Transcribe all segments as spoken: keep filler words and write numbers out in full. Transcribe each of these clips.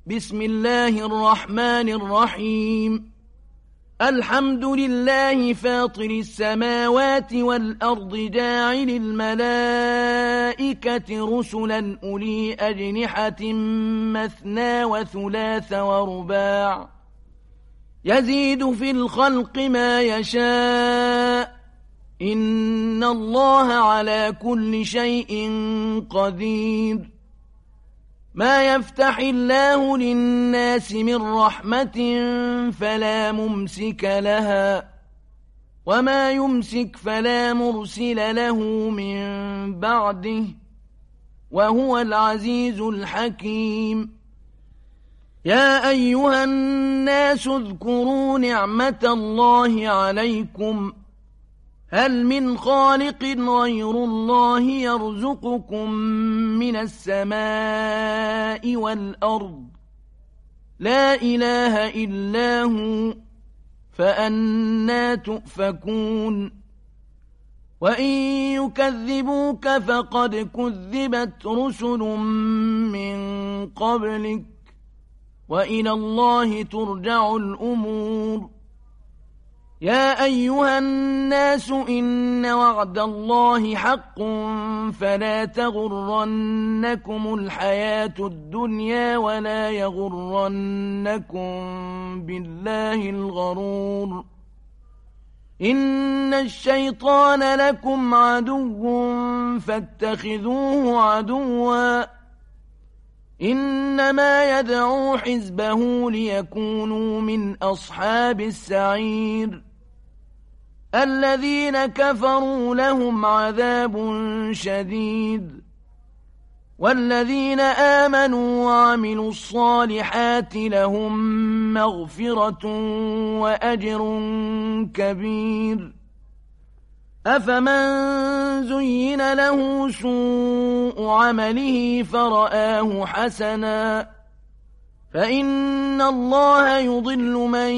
بسم الله الرحمن الرحيم. الحمد لله فاطر السماوات والأرض جاعل الملائكة رسلا أولي أجنحة مثنى وثلاث ورباع يزيد في الخلق ما يشاء إن الله على كل شيء قدير. ما يفتح الله للناس من رحمة فلا ممسك لها وما يمسك فلا مرسل له من بعده وهو العزيز الحكيم. يا أيها الناس اذكروا نعمة الله عليكم هل من خالق غير الله يرزقكم من السماء والأرض لا إله إلا هو فأنى تؤفكون. وإن يكذبوك فقد كذبت رسل من قبلك وإلى الله ترجع الأمور. يا أيها الناس إن وعد الله حق فلا تغرنكم الحياة الدنيا ولا يغرنكم بالله الغرور. إن الشيطان لكم عدو فاتخذوه عدوا إنما يدعو حزبه ليكونوا من أصحاب السعير. الذين كفروا لهم عذاب شديد والذين آمنوا وعملوا الصالحات لهم مغفرة وأجر كبير. أفمن زين له سوء عمله فرآه حسنا فإن الله يضل من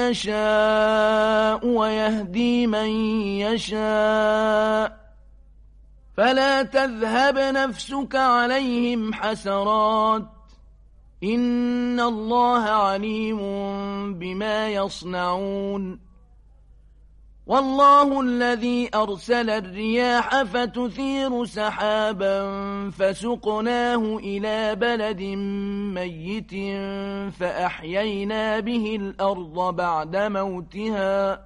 يشاء ويهدي من يشاء فلا تذهب نفسك عليهم حسرات إن الله عليم بما يصنعون. والله الذي أرسل الرياح فتثير سحابا فسقناه إلى بلد ميت فأحيينا به الأرض بعد موتها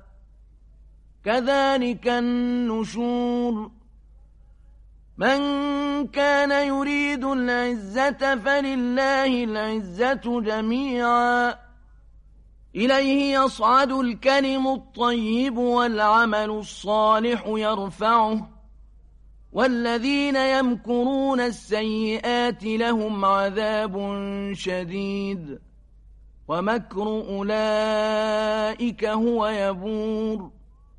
كذلك النشور. من كان يريد العزة فلله العزة جميعا إليه يصعد الكلم الطيب والعمل الصالح يرفعه والذين يمكرون السيئات لهم عذاب شديد ومكر أولئك هو يبور.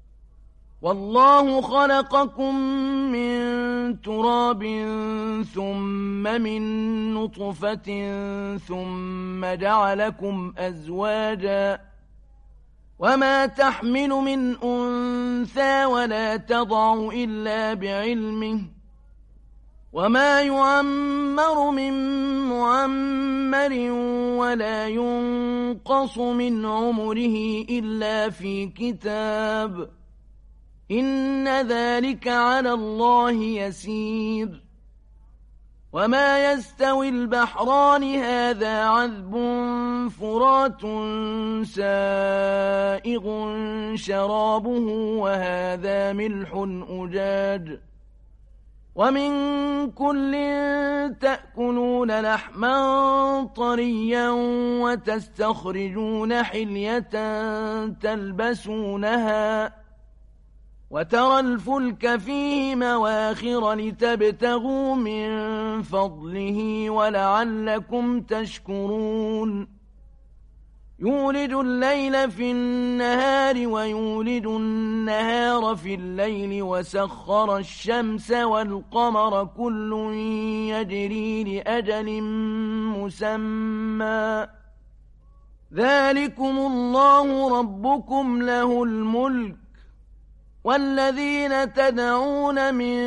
والله خلقكم من تراب ثم من نطفة ثم جعلكم أزواجا وما تحمل من أنثى ولا تضع إلا بعلمه وما يعمر من معمر ولا ينقص من عمره إلا في كتاب إن ذلك على الله يسير. وما يستوي البحران هذا عذب فرات سائغ شرابه وهذا ملح أجاج ومن كل تأكلون لحما طريا وتستخرجون حلية تلبسونها وترى الفلك فيه مواخر لتبتغوا من فضله ولعلكم تشكرون. يولج الليل في النهار ويولج النهار في الليل وسخر الشمس والقمر كل يجري لأجل مسمى ذلكم الله ربكم له الملك والذين تدعون من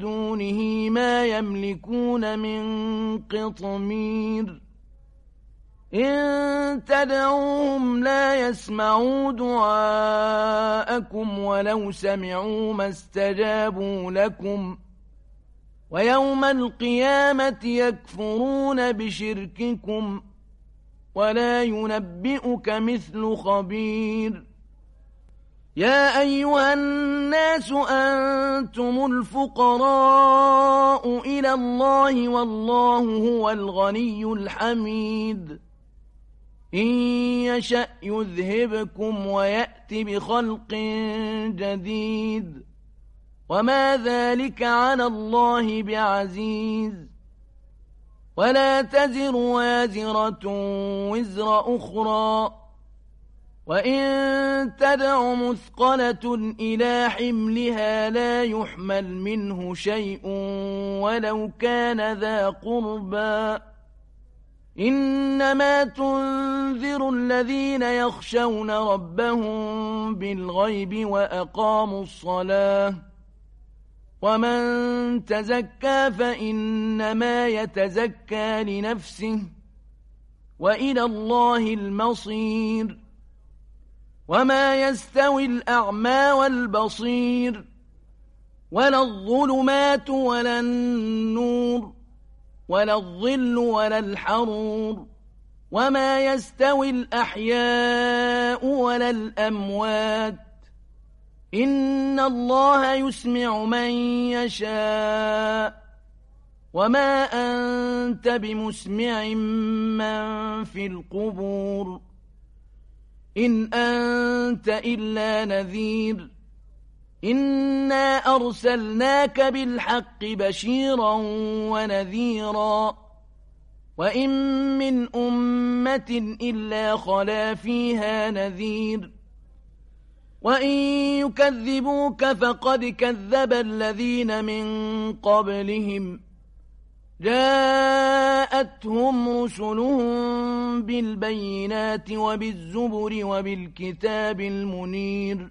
دونه ما يملكون من قطمير إن تدعوهم لا يسمعوا دعاءكم ولو سمعوا ما استجابوا لكم ويوم القيامة يكفرون بشرككم ولا ينبئك مثل خبير. يا أيها الناس أنتم الفقراء إلى الله والله هو الغني الحميد. إن يشأ يذهبكم ويأت بخلق جديد وما ذلك على الله بعزيز. ولا تزر وازرة وزر أخرى وإن تدع مثقلة إلى حملها لا يحمل منه شيء ولو كان ذا قربى. إنما تنذر الذين يخشون ربهم بالغيب وأقاموا الصلاة ومن تزكى فإنما يتزكى لنفسه وإلى الله المصير. وما يستوي الأعمى والبصير ولا الظلمات ولا النور ولا الظل ولا الحرور وما يستوي الأحياء ولا الأموات. إن الله يسمع من يشاء وما أنت بمسمع من في القبور. إن أنت إلا نذير. إنا أرسلناك بالحق بشيرا ونذيرا وإن من أمة إلا خلا فيها نذير. وإن يكذبوك فقد كذب الذين من قبلهم جاءتهم رسلهم بالبينات وبالزبر وبالكتاب المنير.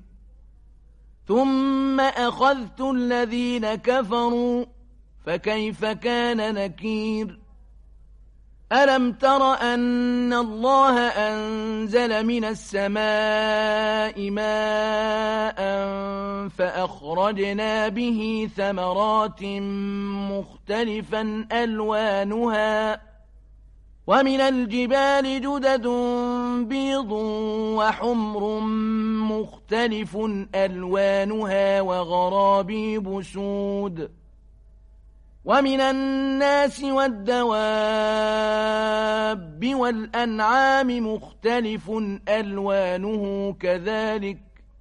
ثم أخذت الذين كفروا فكيف كان نكير. ألم تر أن الله أنزل من السماء ماء فأخرجنا به ثمرات مختلفا ألوانها ومن الجبال جدد بيض وحمر مختلف ألوانها وغرابيب سود ومن الناس والدواب والأنعام مختلف ألوانه كذلك.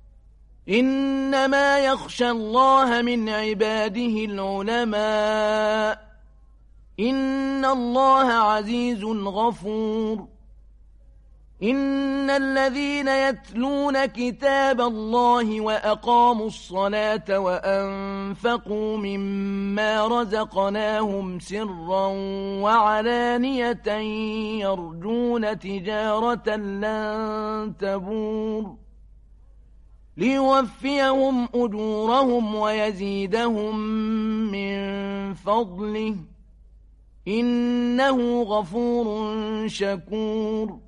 إنما يخشى الله من عباده العلماء. إن الله عزيز غفور. إن الذين يتلون كتاب الله وأقاموا الصلاة وأنفقوا مما رزقناهم سرا وعلانية يرجون تجارة لن تبور ليوفيهم أجورهم ويزيدهم من فضله إنه غفور شكور.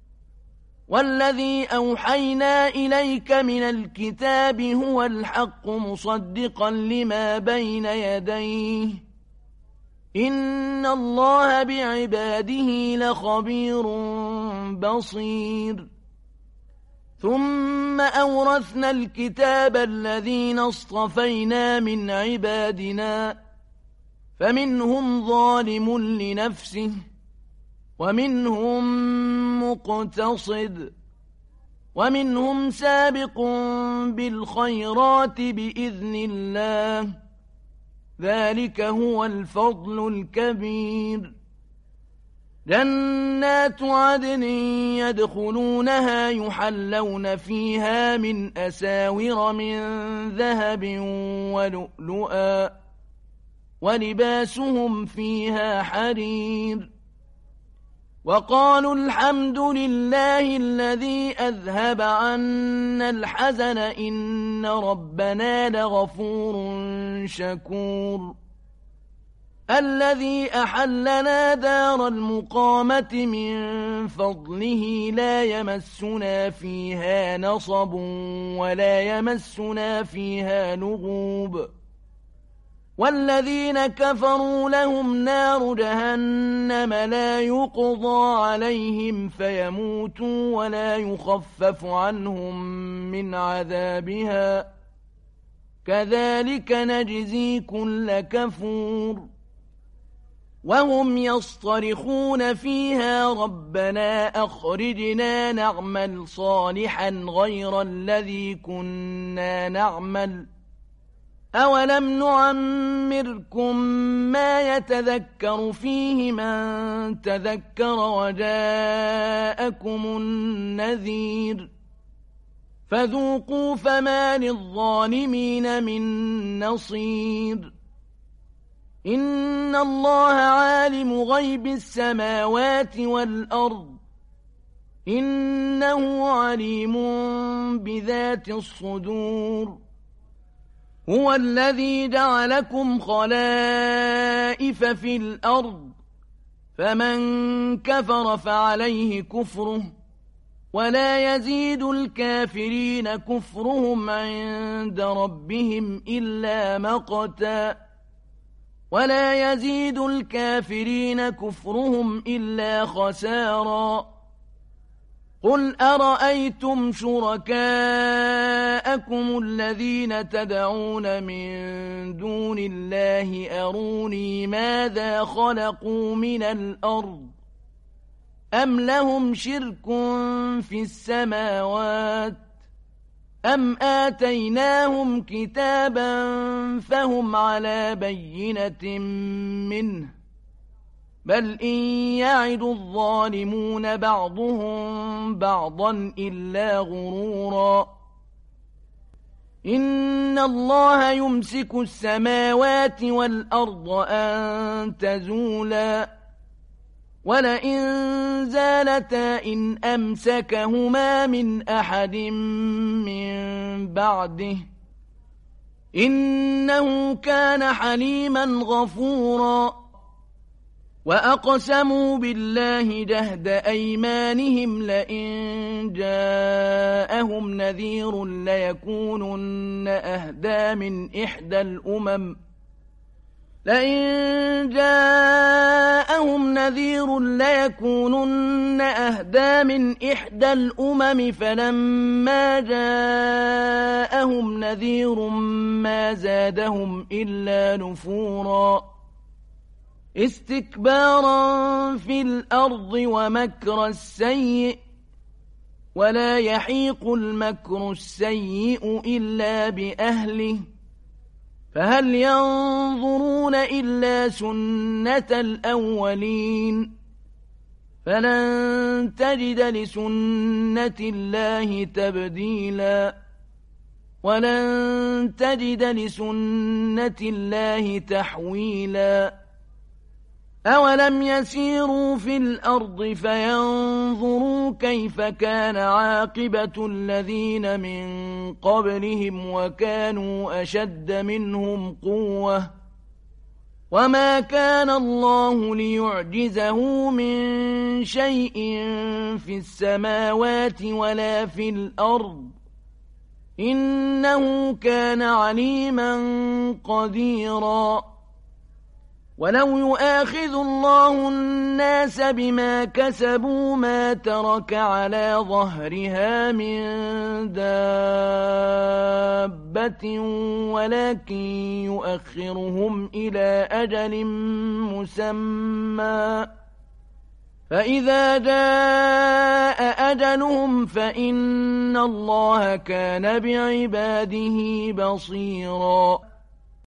والذي أوحينا إليك من الكتاب هو الحق مصدقا لما بين يديه إن الله بعباده لخبير بصير. ثم أورثنا الكتاب الذين اصطفينا من عبادنا فمنهم ظالم لنفسه ومنهم مقتصد ومنهم سابق بالخيرات بإذن الله ذلك هو الفضل الكبير. جنات عدن يدخلونها يحلون فيها من أساور من ذهب ولؤلؤا ولباسهم فيها حرير. وقالوا الحمد لله الذي أذهب عنا الحزن إن ربنا لغفور شكور. الذي أحلنا دار المقامة من فضله لا يمسنا فيها نصب ولا يمسنا فيها لغوب والذين كفروا لهم نار جهنم لا يقضى عليهم فيموتوا ولا يخفف عنهم من عذابها كذلك نجزي كل كفور وهم يصطرخون فيها ربنا أخرجنا نعمل صالحا غير الذي كنا نعمل أولم نعمركم ما يتذكر فيه من تذكر وجاءكم النذير فذوقوا فما للظالمين من نصير إن الله عالم غيب السماوات والأرض إنه عليم بذات الصدور هو الذي جعلكم خلائف في الأرض فمن كفر فعليه كفره ولا يزيد الكافرين كفرهم عند ربهم إلا مقتا ولا يزيد الكافرين كفرهم إلا خسارا قل أرأيتم شركاءكم الذين تدعون من دون الله أروني ماذا خلقوا من الأرض أم لهم شرك في السماوات أم آتيناهم كتابا فهم على بينة منه بل إن يعد الظالمون بعضهم بعضا إلا غرورا إن الله يمسك السماوات والأرض أن تزولا ولئن زالتا إن أمسكهما من أحد من بعده إنه كان حليما غفورا وأقسموا بالله جهد أيمانهم لئن جاءهم نذير ليكونن أهدى من إحدى الأمم لئن جاءهم نذير ليكونن أهدى من إحدى الأمم فلما جاءهم نذير ما زادهم إلا نفورا استكبارا في الأرض ومكر السيء ولا يحيق المكر السيء إلا بأهله فهل ينظرون إلا سنة الأولين فلن تجد لسنة الله تبديلا ولن تجد لسنة الله تحويلا أولم يسيروا في الأرض فينظروا كيف كان عاقبة الذين من قبلهم وكانوا أشد منهم قوة وما كان الله ليعجزه من شيء في السماوات ولا في الأرض إنه كان عليما قديرا ولو يؤاخذ الله الناس بما كسبوا ما ترك على ظهرها من دابة ولكن يؤخرهم إلى أجل مسمى فإذا جاء أجلهم فإن الله كان بعباده بصيرا